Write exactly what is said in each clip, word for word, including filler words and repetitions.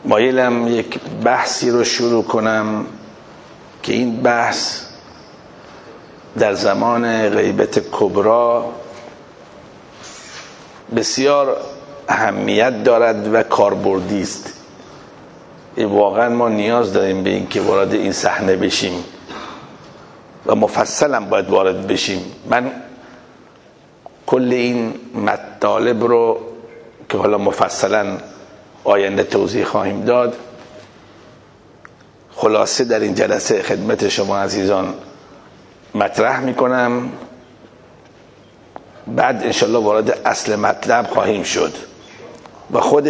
مایلم یک بحثی رو شروع کنم که این بحث در زمان غیبت کبری بسیار اهمیت دارد و کاربردی است. واقعا ما نیاز داریم به این که وارد این صحنه بشیم و مفصلا باید وارد بشیم. من کل این مطالب رو که حالا مفصلا آینده توضیح خواهیم داد خلاصه در این جلسه خدمت شما عزیزان مطرح میکنم، بعد انشالله وارد اصل مطلب خواهیم شد. و خود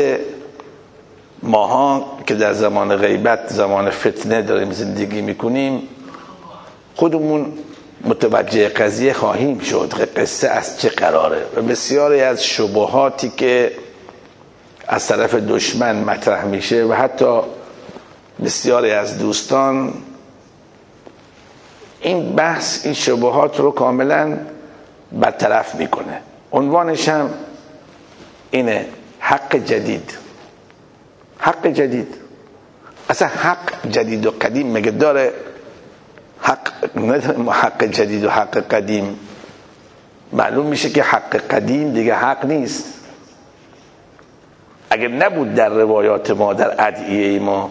ماها که در زمان غیبت، زمان فتنه داریم زندگی میکنیم، خودمون متوجه قضیه خواهیم شد قصه از چه قراره و بسیاری از شبهاتی که از طرف دشمن مطرح میشه و حتی بسیاری از دوستان این بحث این شبهات رو کاملا برطرف میکنه. عنوانش هم اینه: حق جدید. حق جدید. اصلا حق جدید و قدیم مگه داره؟ حق حق جدید و حق قدیم. معلوم میشه که حق قدیم دیگه حق نیست. اگر نبود در روایات ما، در ادعیه ما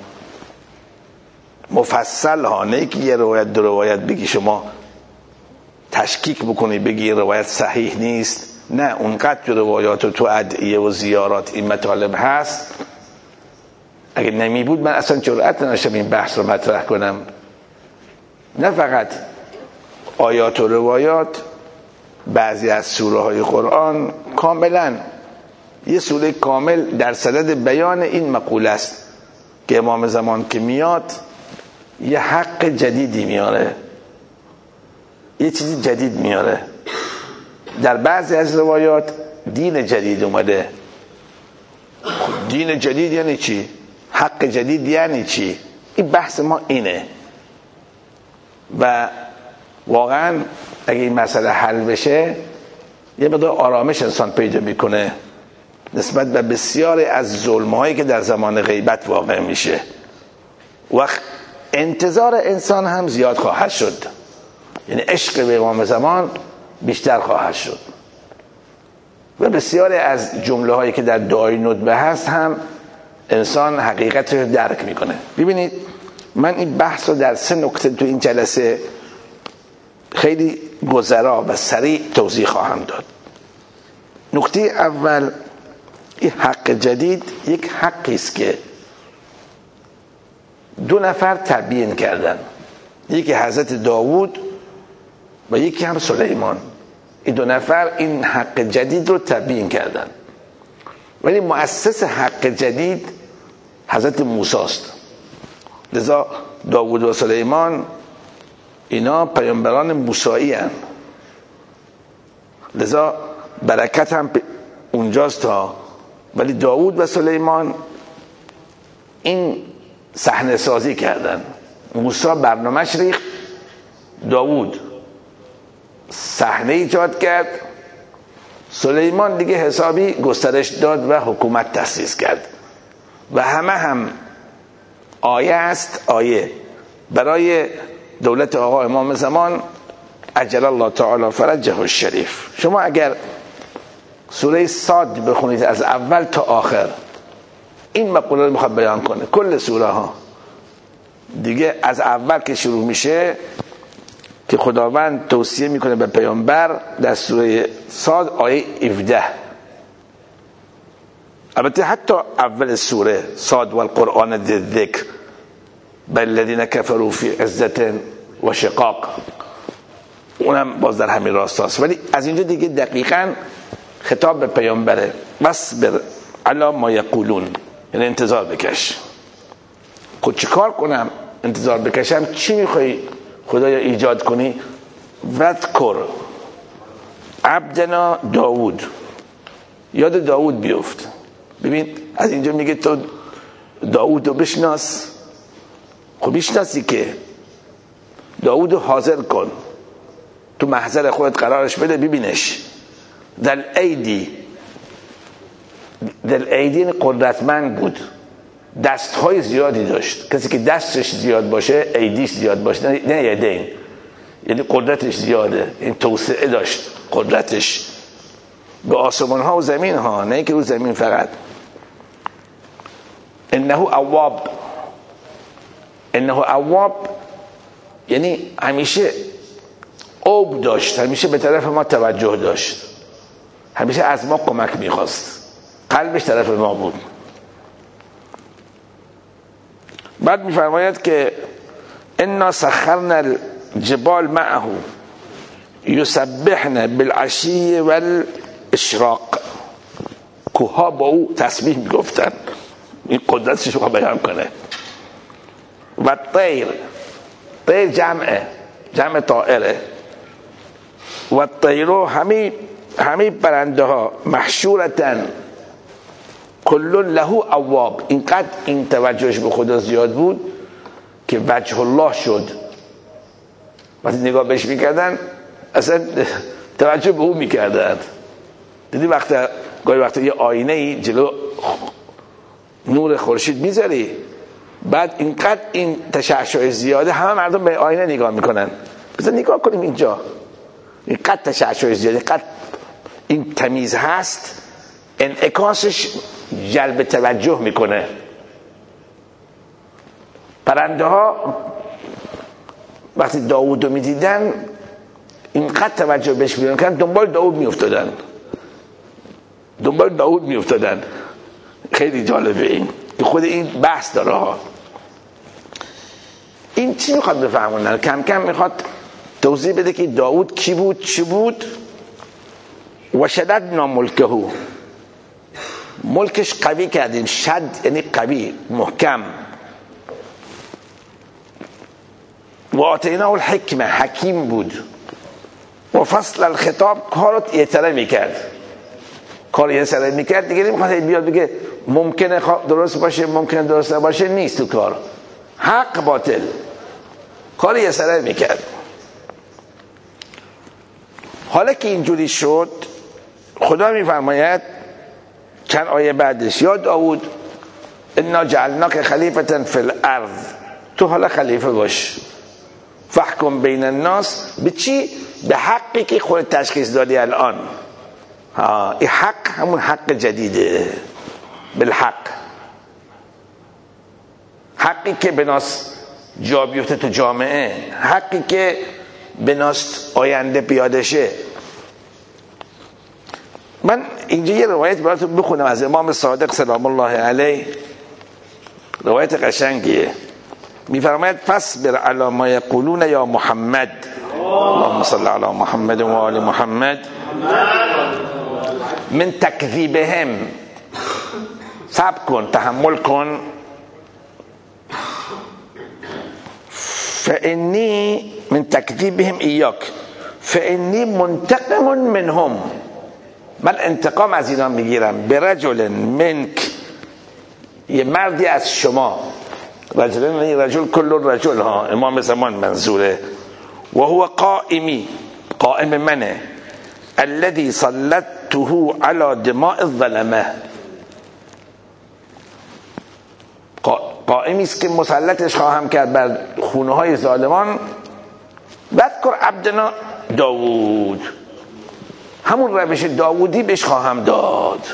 مفصل ها، نه که یه روایت دو روایت بگی شما تشکیک بکنی بگی روایت صحیح نیست، نه، اونقدر روایات تو ادعیه و زیارات این مطالب هست. اگر نمی بود من اصلا جرأت نداشتم این بحث رو مطرح کنم. نه فقط آیات و روایات، بعضی از سوره های قرآن کاملا یه سوره کامل در صدد بیان این مقوله است که امام زمان که میاد یه حق جدیدی میاره، یه چیزی جدید میاره. در بعضی از روایات دین جدید اومده. دین جدید یعنی چی؟ حق جدید یعنی چی؟ این بحث ما اینه. و واقعا اگه این مسئله حل بشه یه مقدار آرامش انسان پیدا میکنه نسبت به بسیاری از ظلم‌هایی که در زمان غیبت واقع میشه و انتظار انسان هم زیاد خواهد شد. یعنی عشق به امام زمان بیشتر خواهد شد و بسیاری از جمله هایی که در دعای ندبه هست هم انسان حقیقت رو درک میکنه. ببینید من این بحث رو در سه نکته تو این جلسه خیلی گذرا و سریع توضیح خواهم داد. نکته اول، این حق جدید یک حقی است که دو نفر تبیین کردن، یکی حضرت داوود و یکی هم سلیمان. این دو نفر این حق جدید رو تبیین کردن، ولی مؤسس حق جدید حضرت موسی است. لذا داوود و سلیمان اینا پیامبران موسیی هستند، لذا برکت هم اونجاست ها. ولی داوود و سلیمان این صحنه سازی کردن. موسی برنامه‌اش ریخت، داوود صحنه ایجاد کرد، سلیمان دیگه حسابی گسترش داد و حکومت تأسیس کرد. و همه هم آیه است، آیه برای دولت آقا امام زمان عجل الله تعالی فرجه الشریف. شما اگر سوره صاد بخونید از اول تا آخر این مقوله رو میخواد بیان کنه. کل سوره ها دیگه از اول که شروع میشه که خداوند توصیه میکنه به پیامبر در سوره صاد آیه هفده. البته حتی اول سوره صاد و القرآن ذی الذکر بل الذین کفروا فی عزة و شقاق، اونم باز در همین راستاست. ولی از اینجا دیگه دقیقاً خطاب به پیامبره: واصبر علی ما یقولون، یعنی انتظار بکش. خود چی کار کنم انتظار بکشم؟ چی میخوای خدایا ایجاد کنی؟ وذکر عبدنا داوود، یاد داوود بیفت. ببین از اینجا میگه تو داوود رو بشناس. خب بشناسی که داوود رو حاضر کن، تو محضر خودت قرارش بده ببینش. دل ایدی، دل ایدی قدرتمند بود، دستهای زیادی داشت. کسی که دستش زیاد باشه ایدیش زیاد باشه، نه یدین، یعنی قدرتش زیاده، این توسعه داشت قدرتش به آسمان ها و زمین ها، نه که رو زمین فقط. انه اواب، انه اواب یعنی همیشه اوب داشت، همیشه به طرف ما توجه داشت، همیشه از ما کمک میخواست، قلبش طرف ما بود. بعد میفرماید که انا سخرنا الجبال معه یسبحن بالعشی والاشراق، کوها با او تسبیح میگفتن، این قدرتش رو بیان کنه. و طیر، طیر جمعه، جمع طائره. و طیرو همه همه پرنده ها محشورتن کل له اواب، اینقدر این توجهش به خدا زیاد بود که وجه الله شد. وقتی نگاه بهش میکردن اصلا توجه به او میکردن. دیدی وقت گاهی وقتا یه آینه ای جلو نور خورشید میذاری، بعد اینقدر این تشعشع زیاده همه مردم به آینه نگاه میکنن. بذار نگاه کنیم اینجا، اینقدر تشعشع زیاده، اینقدر این تمیز هست، انعکاسش جلب توجه میکنه. پرنده ها وقتی داوود رو میدیدن اینقدر توجه بهش میکنن، دنبال داوود میافتادن، دنبال داوود میافتادن. خیلی جالبه این، خود این بحث داره ها. این چی میخواد بفهمونن؟ کم کم میخواد توضیح بده که داوود کی بود، چی بود. و شددنا ملکه، ملکش قوی کردیم. شد یعنی قوی، محکم. و آتیناه الحکمه، حکیم بود. و فصل الخطاب، کارت یه سره میکرد، کار یه سره میکرد دیگه نمیخواد بیاد بگه ممکنه درست باشه ممکنه درست باشه، نیست تو کار، حق باطل، کار یه سره میکرد. حالا که اینجوری شد خدا میفرماید چند آیه بعدش، یا داوود انا جعلناک خلیفة فی الارض، تو حالا خلیفه باش، فحکم بین الناس. به چی؟ به حقی که خود تشخیص دادی الان. ها، این حق همون حق جدیده، بالحق، حقی که بناس جا بیفته تو جامعه، حقی که بناس آینده پیاده شه. من اینجا یه روایت براتون بخونم از امام صادق سلام الله علیه، روایت قشنگیه. میفرماید فاصبر علی ما یقولون یا محمد، اللهم صل علی محمد و آل محمد، من تکذیبهم، صبر کن، تحمل کن. فانی من تکذیبهم ایاک فانی منتقم منهم، من انتقام از اینا میگیرم. برجل منک، یه مردی از شما، رجل یعنی رجل کل رجل ها، امام زمان منظوره. و هو قائمی، قائم منه، الذي سلطته على دماء الظلمه، قائمی است که مسلطش خواهم کرد بر خونه های ظالمان. بذکر عبدنا داوود، همون روش داوودی بهش خواهم داد،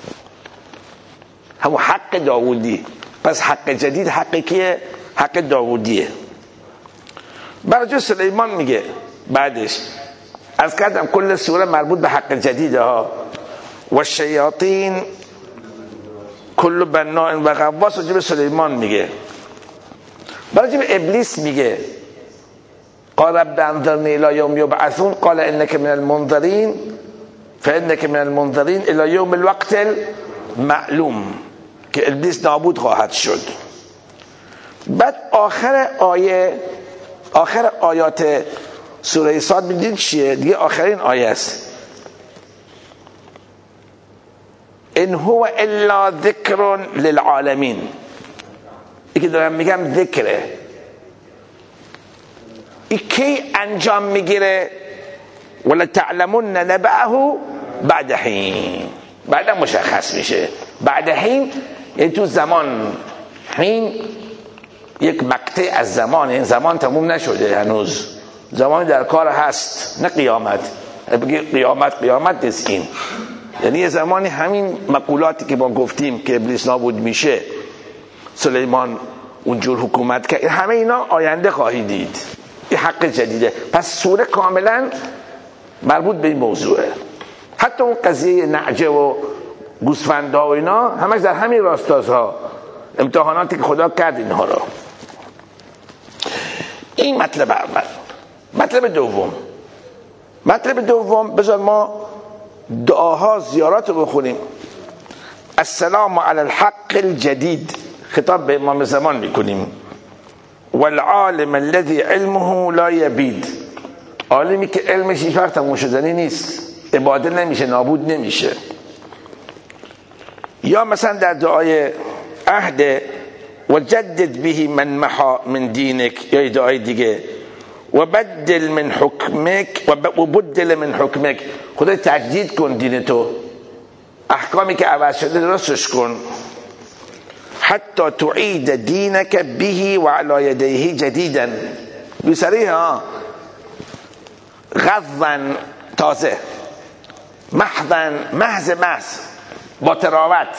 همون حق داوودی. پس حق جدید حقی که حق داوودیه. برای سلیمان میگه بعدش، از کردم کل سوره مربوط به حق جدیده ها. و شیاطین کل بناء و غواص، راجع به سلیمان میگه. راجع به ابلیس میگه قال رب انظرنی الی یوم یبعثون قال انک من المنظرین فانک من المنظرین الی یوم الوقت المعلوم، که ابلیس نابود خواهد شد. بعد آخر آیه، آخر آیات سوره صاد میدید چیه دیگه؟ آخرین آیه است، ان هو الا ذکر للعالمین. این که دارم میگم ذکره، این کی انجام میگیره؟ ولا تعلمون نبعه بعد حین، بعد مشخص میشه. بعد حین یعنی تو زمان، حین یک مقطع از زمان، این زمان تموم نشده هنوز، زمان در کار هست، نه قیامت. بگی قیامت قیامت نیست این، یعنی یه زمانی همین مقولاتی که ما گفتیم که ابلیس نابود میشه، سلیمان اونجور حکومت کرد، همه اینا آینده خواهی دید، این حق جدیده. پس سوره کاملا مربوط به این موضوعه. حتی اون قضیه نعجه و گوسفندا و اینا همش در همین راستازها، امتحاناتی که خدا کرد اینها را. این مطلب اول. مطلب دوم، مطلب دوم بذار ما دعاها زیارات رو بخونیم. السلام علی الحق الجدید، خطاب به امام زمان میکنیم. والعالم الذي علمه لا یبید، عالمی که علمش هیچ وقت تموم شدنی نیست، اباده نمیشه، نابود نمیشه. یا مثلا در دعای عهد وجدد به من محا من دینک، یا دعای دیگه و بدل من حکمک و بدل من حکمک، خدای تجدید کن دین تو، احکامی که عوض شده درستش کن. حتی تعید دینک به و علی یدیه جدیدا، بسریح ها، غضا تازه، محضا محض محض با تراوت،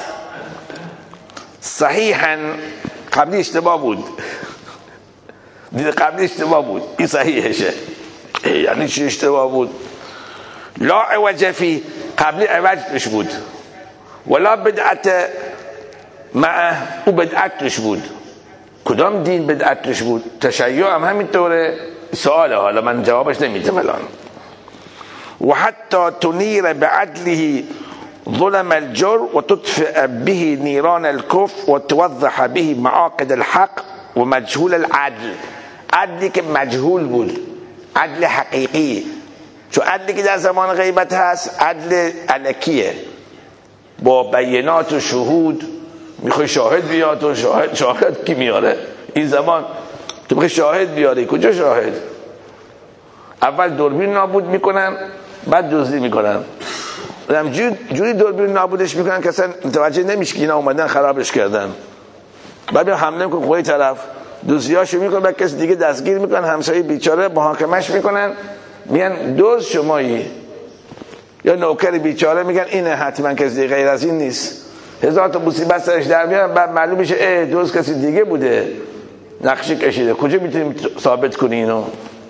صحیحا قبلی اشتباه بود، دید قبلی اشتباه بود، این صحیحشه. یعنی چی اشتباه بود؟ لا عوج فی، قبلی عوج توش بود، ولا بدعت معه، او بدعت توش بود. کدام دین بدعت توش بود؟ تشیع هم همینطوره؟ سواله، حالا من جوابش نمیدم الان. و حتی تنیر بعدله ظلم الجر و تطفئ به نیران الكفر و توضح به معاقد الحق و مجهول العدل. عدلی که مجهول بود، عدل حقیقی، چون عدلی که در زمان غیبت هست عدل الکیه، با بینات و شهود. میخوای شاهد بیاد، و شاهد شاهد کی میاره؟ این زمان تو میخوای شاهد بیاری، کجا شاهد؟ اول دوربین نابود میکنن، بعد دزدی میکنن. جوری دوربین نابودش میکنن که اصلا متوجه نمیشه که اینا اومدن خرابش کردن. بعد حمله میکنن قوی طرف، دوزیاشو میکنن، بعد کسی دیگه دستگیر میکنن، همسایه بیچاره محاکمش میکنن، میگن دوز شمایی. یا نوکر بیچاره میگن اینه، حتما کسی غیر از این نیست. هزار تا مصیبت سرش در میارن، بعد معلوم میشه اه دوز کسی دیگه بوده، نقشی کشیده. کجا میتونیم ثابت کنی اینو؟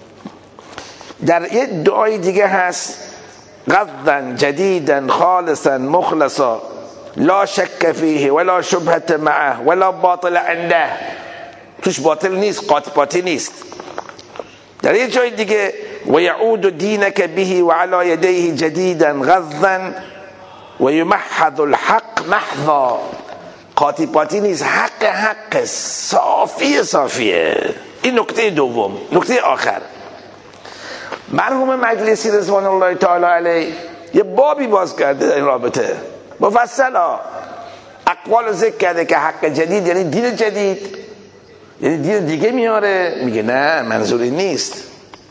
در یه دعای دیگه هست غضا جدیدا خالصا مخلصا لا شک فیه ولا شبهت معه ولا باطل عنده، توش باطل نیست، قاطی نیست. در یه جای دیگه و یعود دینک به و علی یدیه جدیدا غضا و یمحض الحق محضا، قاطی پاتی نیست، حق حق، صافی صافیه. این نکته دوم. نکته آخر، مرحوم مجلسی رضوان الله تعالی علیه یه بابی باز کرده در این رابطه، مفصلا اقوال ذکر کرده که حق جدید یعنی دین جدید، یعنی دین دیگه میاره. میگه نه، منظوری نیست.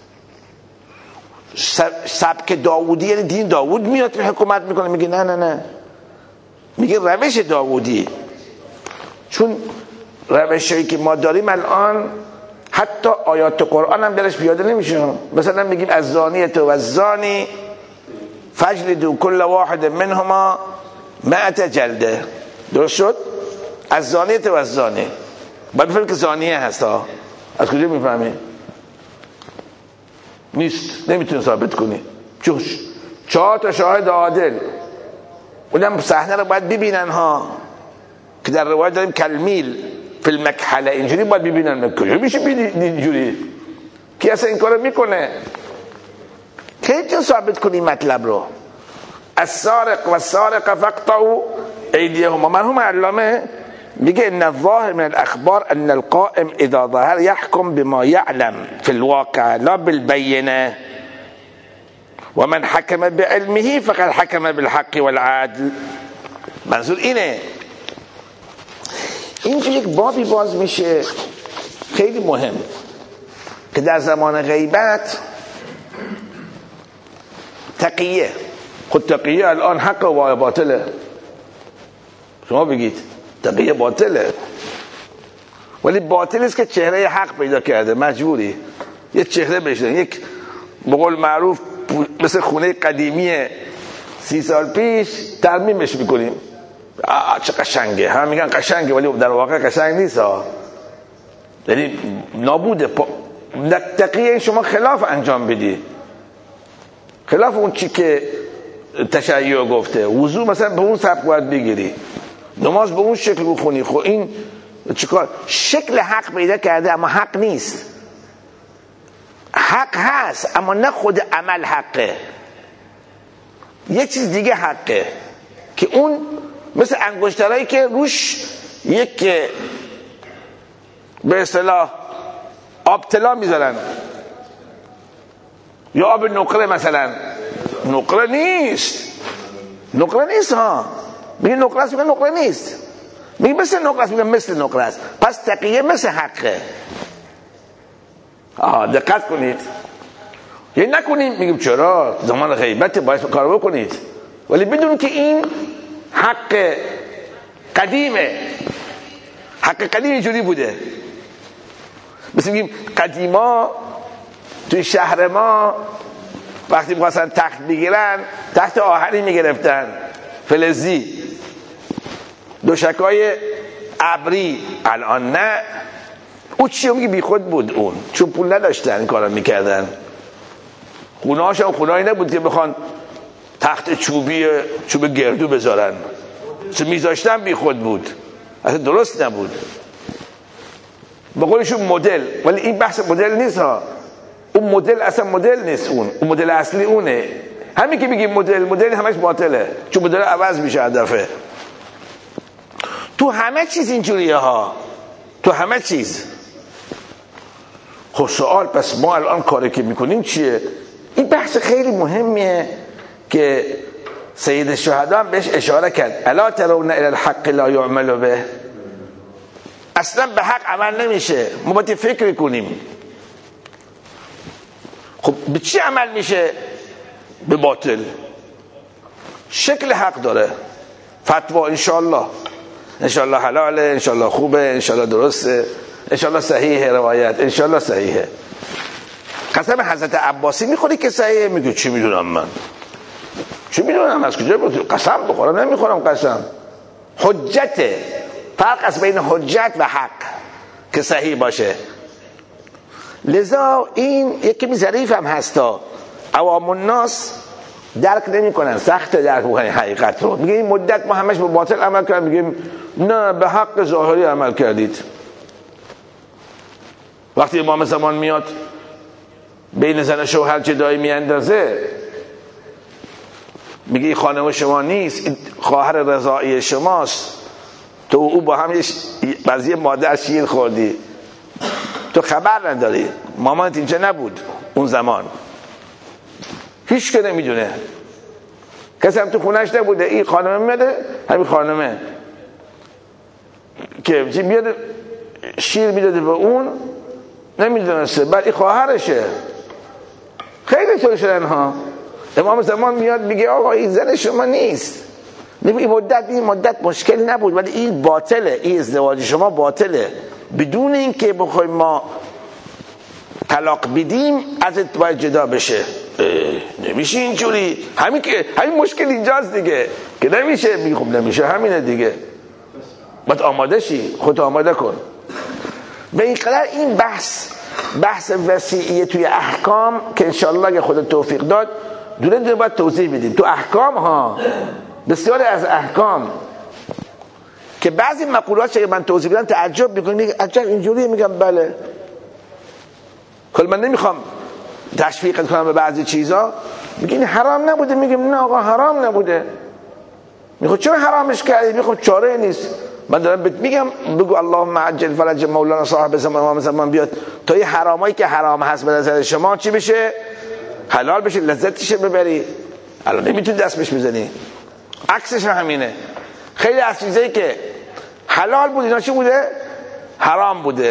سبک داوودی یعنی دین داوود میاد که حکومت میکنه. میگه نه نه نه، میگه روش داوودی، چون روشی که ما داریم الان حتی آیات قرآن هم درش پیاده نمیشه. مثلا میگیم از زانیت و الزانی فجلدوا کل واحد منهما مئة جلده، درست شد؟ از زانیت و الزانی باید بفهمی که زانیه هست ها. از کجا میفهمی؟ نیست، نمیتونی ثابت کنی. چوش چهار تا شاهد عادل، اونم صحنه رو باید ببینن ها، که در روایت داریم کلمیل فی المکحله، اینجوری باید ببینن. کجا میشه ببینی اینجوری؟ کی اصلا این کارو میکنه؟ کی تو ثابت کنی مطلب رو؟ السارق و السارقه فاقطعوا ایدیهما. مرحوم علامه میگه ان الظاهر من الاخبار ان القائم اذا ظهر يحكم بما يعلم في الواقع لا بالبينه ومن حكم بعلمه فقد حكم بالحق والعدل. منظور اینه. اینجا یک بابی باز میشه خیلی مهم که در زمان غیبت تقیه، خود تقیه الان حق و باطله. شما بگید تقیه باطله، ولی باطل است که چهره حق پیدا کرده، مجبوری یه چهره بشه. یک به قول معروف مثل خونه قدیمی سی سال پیش ترمیمش میکنیم، آه چه قشنگه، هم میگن قشنگه ولی در واقع قشنگ نیست ها، یعنی نابوده. دقیقه شما خلاف انجام بدی، خلاف اون چی که تشیع گفته. وضو مثلا به اون سبک باید بگیری، نماز به اون شکل بخونی. خب این چیکار؟ شکل حق پیدا کرده اما حق نیست. حق هست اما نه خود عمل حقه، یه چیز دیگه حقه که اون مثل انگشترهایی که روش یک به اصطلاح آب طلا میذارن یا آب نقره، مثلا نقره نیست، نقره نیست ها، میگه نقره است، میگه نقره نیست، میگه مثل نقره است، میگه مثل نقره است. پس تقیه مثل حقه. آها دقت کنید، یعنی نکنیم میگیم چرا زمان غیبت باید کار بکنید، ولی بدون که این حق قدیمه. حق قدیم اینجوری بوده، مثل میگیم قدیما توی شهر ما وقتی میخواستن تخت بگیرن تخت آهنی میگرفتن، فلزی، دوشکای ابری. الان نه، او چیه میگه بی خود بود اون، چون پول نداشتن این کارا میکردن. خونه هاشون خونهایی نبود که بخوان تخت چوبی چوب گردو بذارن، چون میذاشتن بی خود بود، اصلا درست نبود. به قولشون مدل، ولی این بحث مدل نیست ها، اون مدل اصلا مدل نیست، اون اون مدل اصلی اونه. همین که میگیم مدل، مدل همش باطله، چون مدل عوض میشه هر دفعه. تو همه چیز اینجوریه ها، تو همه چیز. خب سوال، پس ما الان کاری که میکنیم چیه؟ این بحث خیلی مهمیه که سید الشهدا هم بهش اشاره کرد، الا ترون الی الحق لا یعمل به. اصلا به حق عمل نمیشه، ما باید فکر کنیم. خب به چی عمل میشه؟ به باطل. شکل حق داره، فتوا انشالله انشالله حلاله، انشالله خوبه، انشالله درسته، انشالله صحیحه، روایت انشالله صحیحه. قسم حضرت عباسی میخوری که صحیحه؟ میگه چی میدونم من، چی میدونم از کجا بود؟ قسم بخورم نمیخورم قسم. حجته، فرق است بین حجت و حق که صحیح باشه. لذا این یکی ظریف هم هستا، عوام الناس درک نمی کنن، سخت درک بکنن حقیقت رو. میگه این مدت ما همش به باطل عمل کردیم، میگیم نه به حق ظاهری عمل کردید. وقتی امام زمان میاد بین زن و شوهر جدایی میاندازه، میگه این خانم شما نیست، این خواهر رضاعی شماست، تو او با هم بعضی مادر شیر خوردی، تو خبر نداری، مامانت اینجا نبود اون زمان، هیچ که نمیدونه، کسی هم تو خونش نبوده. این خانمه میده، همین خانمه که میاد شیر میداده به اون نمیدونسته، بعد این خواهرشه. خیلی طور شدن ها. امام زمان میاد میگه آقا این زن شما نیست، میگه این مدت این مدت مشکل نبود ولی این باطله، این ازدواج شما باطله، بدون اینکه بخوایم ما طلاق بدیم ازت باید جدا بشه. نمیشه اینجوری، همین که همین مشکل اینجاست دیگه که نمیشه. میگه خب نمیشه، همینه دیگه، باید آماده شی، خودت آماده کن. به این قدر این بحث بحث وسیعیه توی احکام که انشاءالله اگه خدا توفیق داد دونه دونه باید توضیح بدیم. تو احکام ها، بسیاری از احکام که بعضی مقولات که من توضیح بدم تعجب میکنم، میگه عجب اینجوری، میگم بله. کل من نمیخوام تشویقت کنم به بعضی چیزا، میگه این حرام نبوده، میگم نه آقا حرام نبوده. میگه چرا حرامش کردی؟ میگم چاره نیست. من دارم بهت میگم بگو اللهم عجل فرج مولانا صاحب زمان امام زمان بیاد تا این حرامایی که حرام هست به نظر شما چی بشه؟ حلال بشه، لذتش ببری. الان نمیتونی دست بهش بزنی. عکسش همینه. خیلی از چیزایی که حلال بود اینا چی بوده؟ حرام بوده.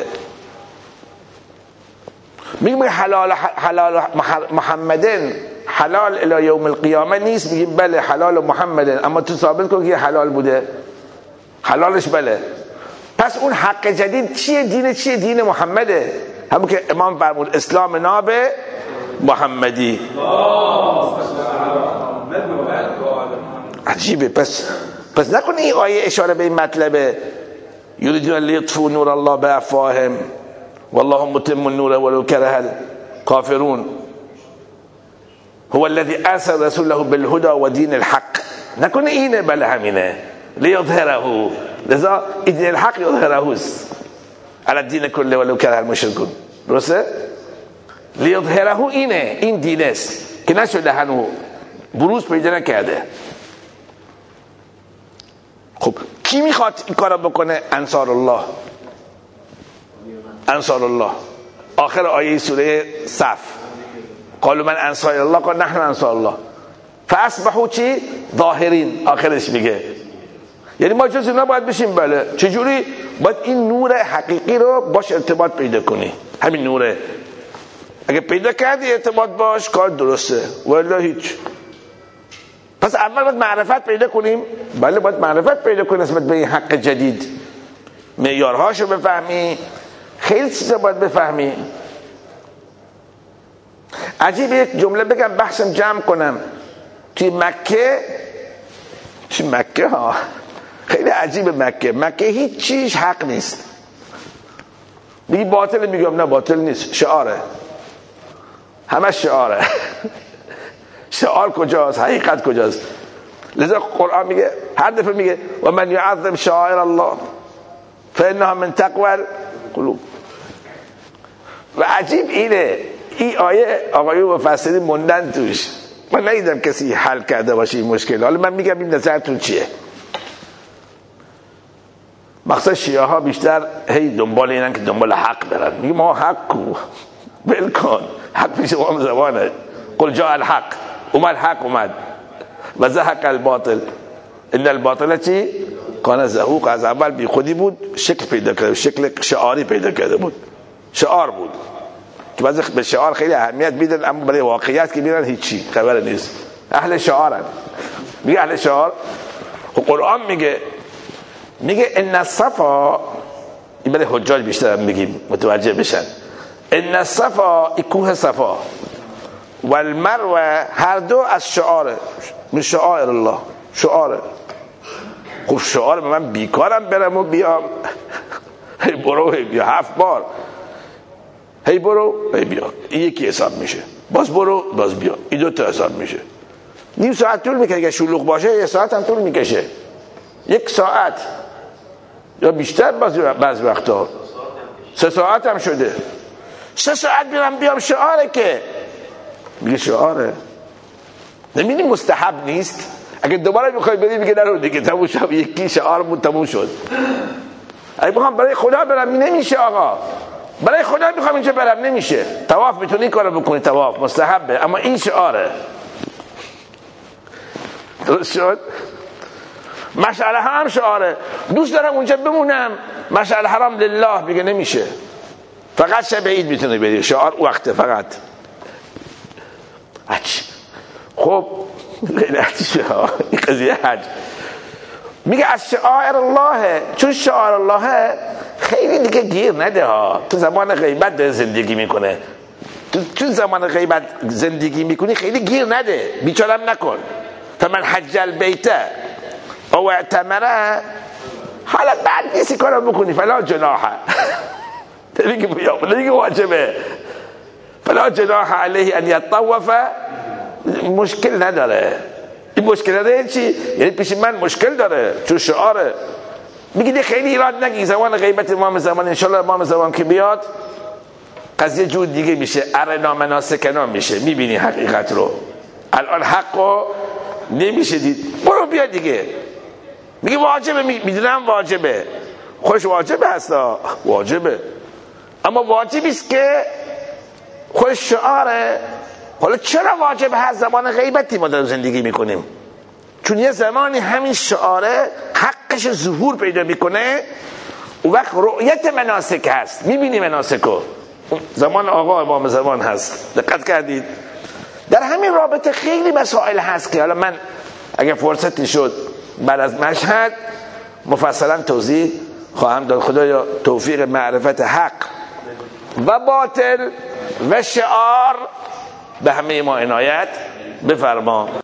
میگم حلال حلال محمدن حلال الی یوم القیامه نیست، میگیم بله حلال محمدن، اما تو ثابت کن که حلال بوده. حلالش بله، پس اون حق جدید چیه؟ دین چیه؟ دین محمده، همون که امام فرمود اسلام ناب محمدی. عجیبه. پس پس نکنه این آیه اشاره به این مطلبه یریدون لیطفئوا نور الله بافواههم والله متم النور ولو کره الکافرون هو الذي ارسل رسوله بالهدى ودين الحق. نکنه اینه؟ بله همینه. لیظهره، لذا دین الحق یظهره است علی الدین کله ولو کره المشرکون. درسته؟ لیظهره اینه، این دین است که نشده هنو بروز پیدا نکرده. خب کی میخواد این کارو بکنه؟ انصار الله. انصار الله آخر آیه سوره صف قالوا من انصار الله قال نحن انصار الله فاصبحوا چی؟ ظاهرین. آخرش میگه یعنی ما جز اینا باید بشیم. بله. چجوری؟ باید این نور حقیقی رو باش ارتباط پیدا کنی. همین نوره اگه پیدا کردی ارتباط باش کار درسته، ولی هیچ. پس اول باید معرفت پیدا کنیم. بله باید معرفت پیدا کنیم نسبت به این حق جدید، معیارهاشو بفهمی، خیلی چیزا باید بفهمی. عجیب یک جمله بگم بحثم جمع کنم. توی مکه، توی مکه ها خیلی عجیب، مکه مکه هیچ چیز حق نیست. میگی باطل، میگم نه باطل نیست، شعاره، همه شعاره. شعار کجاست؟ حقیقت کجاست؟ لذا قرآن میگه، هر دفعه میگه و من یعظم شعائر الله فانها من تقوى القلوب. و عجیب اینه، این آیه آقایون مفسرین موندن توش. من ندیدم کسی حل کرده باشه این مشکل. حالا من میگم این نظرتون چیه؟ مقصد شیعه ها بیشتر هی دنبال اینن که دنبال حق برن. میگه ما حق کو بل کن، حق پیش ما زبانه. قل جاء الحق، اومد حق اومد و زهق الباطل ان الباطل چی؟ کان زهوق. از اول بی خودی بود، شکل پیدا کرده، شکل شعاری پیدا کرده بود، شعار بود که بعضی به شعار خیلی اهمیت میدن، اما برای واقعیت که میرن هیچی خبر نیست. اهل شعارن. میگه اهل شعار. و قرآن میگه میگه ان الصفا، این برای حجاج بیشتر میگیم متوجه بشن، ان الصفا، این کوه صفا و المروه هر دو از شعاره، من شعائر الله، شعاره. خب شعار من بیکارم برم و بیام، هی برو هی بیا، هفت بار هی برو هی بیا، این یکی حساب میشه، باز برو باز بیا، این دو تا حساب میشه. نیم ساعت طول میکنه، اگه شلوغ باشه یه ساعت هم طول میکشه، یک ساعت یا بیشتر بعض وقتا سه ساعت هم شده. سه ساعت بیرم بیام شعاره که میگه شعاره. نمیدونی مستحب نیست؟ اگه دوباره میخوای بری میگه نرو دیگه، تموم شد، یکی شعار بود تموم شد. اگه بخوام برای خدا برم نمیشه آقا، برای خدا میخوام اینجا برم نمیشه. طواف میتونی کارو بکنی، طواف مستحبه، اما این شعاره. درست شد؟ مشعل حرام شعاره، دوست دارم اونجا بمونم، مشعل حرام لله میگه نمیشه، فقط شب عید میتونی بری، شعار وقته فقط. حج. خب غیر حجه ها، این قضیه حج. میگه از شعائر الله، چون شعائر الله خیلی دیگه گیر نده ها. تو زمان غیبت داره زندگی میکنه، تو چون زمان غیبت زندگی میکنی خیلی گیر نده، بیچارم نکن. فمن حج البیت او اعتمره، حالا بعد نیستی کارم بکنی فلا جناحه، دیگه بیا دیگه واجبه، فلا جناح علیه ان یطوف، مشکل نداره. این مشکل نداره چی؟ یعنی پیش من مشکل داره چون شعاره. میگه خیلی ایراد نگی، زمان غیبت امام زمان انشالله امام زمان که بیاد قضیه جور دیگه میشه، ارنا مناسکنا میشه، میبینی حقیقت رو. الان حقو نمیشه دید، برو بیا دیگه. میگه واجبه، میدونم واجبه، خوش واجبه هستا، واجبه، اما واجبی است که خوش شعاره. حالا چرا واجب هست؟ زمان غیبتی ما در زندگی میکنیم، چون یه زمانی همین شعاره حقش ظهور پیدا میکنه، اون وقت رؤیت مناسک هست، میبینی مناسکو. زمان آقا امام زمان هست، دقت کردید؟ در همین رابطه خیلی مسائل هست که حالا من اگه فرصتی شد بعد از مشهد مفصلا توضیح خواهم داد. خدایا توفیق معرفت حق و باطل و شعار به همه ما عنایت بفرما.